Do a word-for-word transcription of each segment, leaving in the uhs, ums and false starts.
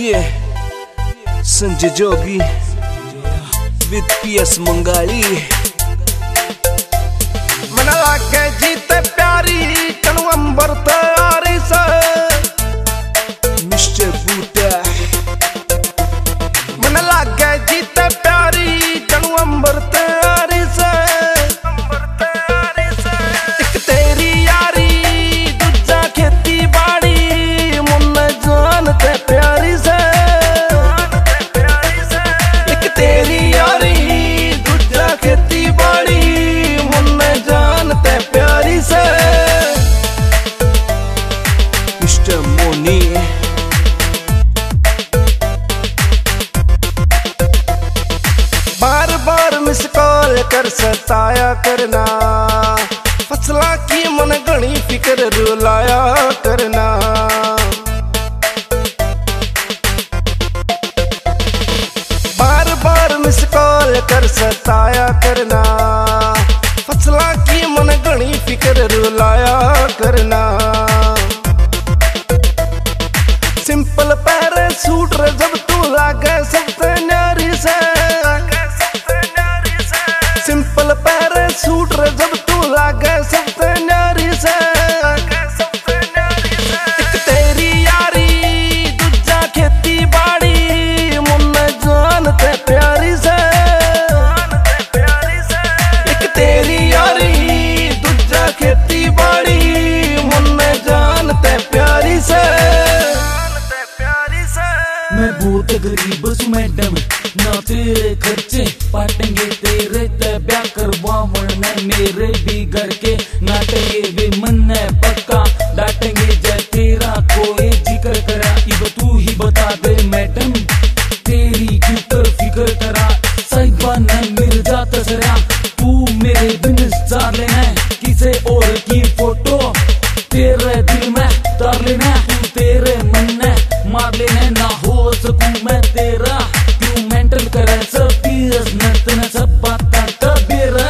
ये Sanjay Jogi with PS मंगाली। मन लागे जीते प्यारी कनु अंबर तारी से मिस्टर बूटा। मन लागे जीते प्यारी कनु अंबर तारी से एक तेरी यारी दूजा खेती बाड़ी मुन जानते प्यारी से एक तेरी यारी दूजा खेती बाड़ी मुन जानते प्यारी से मिस्टर मोनी। बार बार मिस कॉल कर सताया करना फसला की मन घनी फिक्र रुलाया करना। बार बार मिस कॉल कर सताया करना फसला की मन घनी फिक्र रुलाया करना। सिंपल पैरे सूट रे जब तू लागे सबसे न्यारी से सिंपल पैरे सूट रे जब तू लागे सबसे न्यारी से एक तेरी यारी दूजा खेती बाड़ी मुन जानते प्यारी से एक तेरी यारी दूजा खेती बाड़ी मुन जानते प्यारी से। मैं बहुत गरीब हूँ मैडम ना तेरे खर्चे पाटेंगे तेरे ते ब्याह करवावन मेरे भी घर के नाटेंगे वे मन है पक्का डांटेंगे जय तेरा कोई जिक्र करा इब तू ही बता दे मैडम तेरी क्यों कर फिक्र करा साहिबा न मिर्जा तसरा तू मेरे बिन जार लेना किसे और की फोटो तेरे दिल में तार लेना तू तेरे मन में मार लेना ना हो सकूं मैं तेरा क्यों मेंटल करे सब पीस नतन सब बाता तबेरा।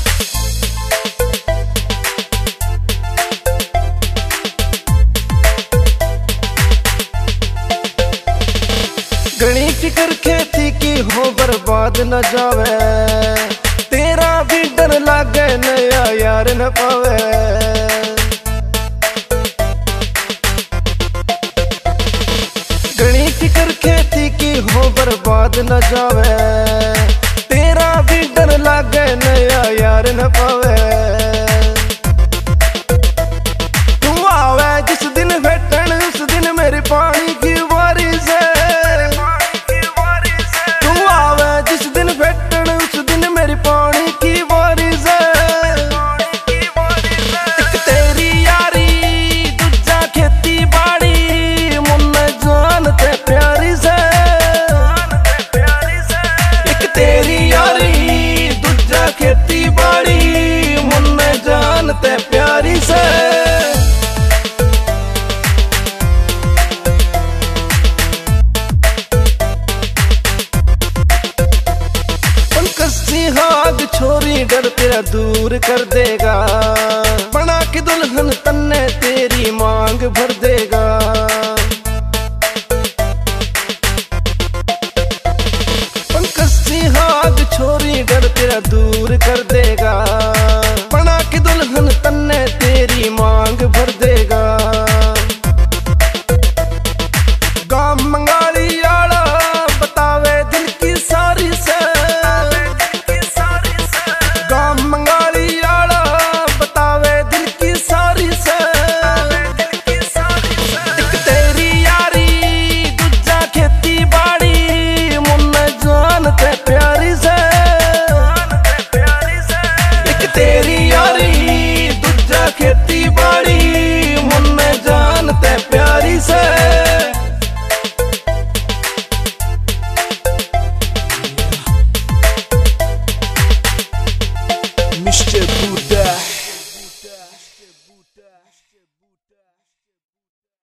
घनी फिक्र खेती की हो बर्बाद न जावे तेरा भी डर लागे नया यार न पावे। घनी फिक्र खेती की हो बर्बाद न जावे तेरा भी डर लागे नया यार न पावे। तू आवे जिस दिन भेटन उस दिन मेरी पानी की बारी से तू आवे जिस दिन भेटन उस दिन मेरी पानी की बारी से एक तेरी यारी दूजा खेती बाड़ी मुन जानते प्यारी से एक तेरी यारी दूजा खेती बाड़ी मुन जानते प्यारी से। कस्सी हाग छोरी डर तेरा दूर कर देगा बना के दुल्हन तन्ने तेरी मांग भर देगा। कस्सी हाग छोरी डर तेरा दूर कर देगा बना के दुल्हन तन्ने तेरी मांग